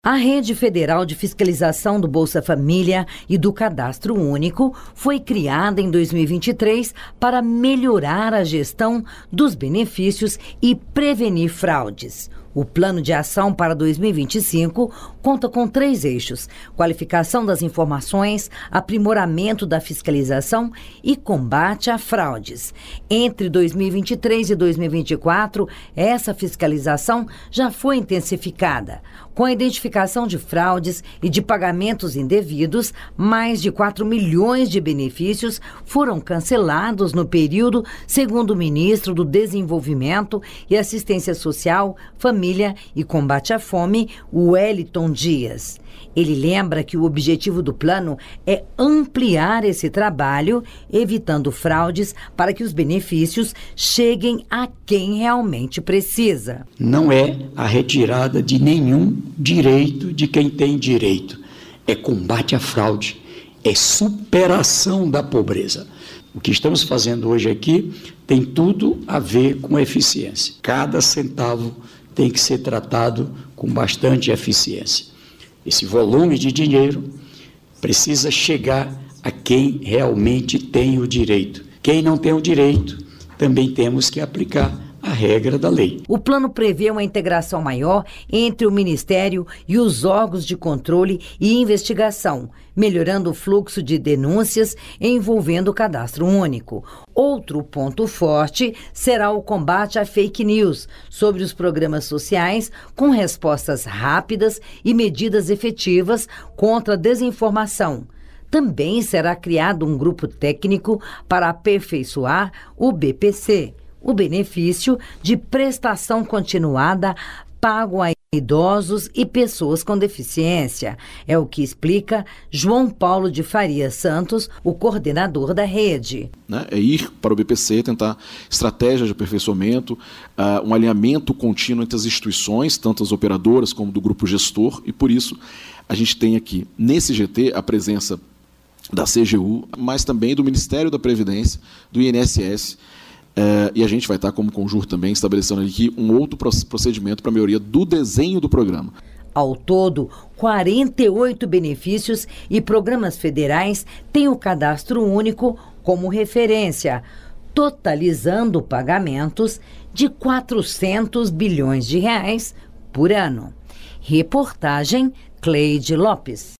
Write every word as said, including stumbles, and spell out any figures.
A Rede Federal de Fiscalização do Bolsa Família e do Cadastro Único foi criada em dois mil e vinte e três para melhorar a gestão dos benefícios e prevenir fraudes. O Plano de Ação para dois mil e vinte e cinco conta com três eixos: qualificação das informações, aprimoramento da fiscalização e combate a fraudes. Entre dois mil e vinte e três e dois mil e vinte e quatro, essa fiscalização já foi intensificada. Com a identificação de fraudes e de pagamentos indevidos, mais de quatro milhões de benefícios foram cancelados no período, segundo o ministro do Desenvolvimento e Assistência Social, Família e Combate à Fome, Wellington Dias. Ele lembra que o objetivo do plano é ampliar esse trabalho, evitando fraudes para que os benefícios cheguem a quem realmente precisa. Não é a retirada de nenhum direito de quem tem direito. É combate à fraude, é superação da pobreza. O que estamos fazendo hoje aqui tem tudo a ver com eficiência. Cada centavo tem que ser tratado com bastante eficiência. Esse volume de dinheiro precisa chegar a quem realmente tem o direito. Quem não tem o direito, também temos que aplicar a regra da lei. O plano prevê uma integração maior entre o Ministério e os órgãos de controle e investigação, melhorando o fluxo de denúncias envolvendo o cadastro único. Outro ponto forte será o combate à fake news sobre os programas sociais, com respostas rápidas e medidas efetivas contra a desinformação. Também será criado um grupo técnico para aperfeiçoar o B P C, o benefício de prestação continuada pago a idosos e pessoas com deficiência. É o que explica João Paulo de Faria Santos, o coordenador da rede. Né, é ir para o B P C, tentar estratégias de aperfeiçoamento, uh, um alinhamento contínuo entre as instituições, tanto as operadoras como do grupo gestor, e por isso a gente tem aqui, nesse G T, a presença da C G U, mas também do Ministério da Previdência, do I N S S, Uh, e a gente vai estar, como Conjur também, estabelecendo aqui um outro procedimento para a melhoria do desenho do programa. Ao todo, quarenta e oito benefícios e programas federais têm o cadastro único como referência, totalizando pagamentos de quatrocentos bilhões de reais por ano. Reportagem Cleide Lopes.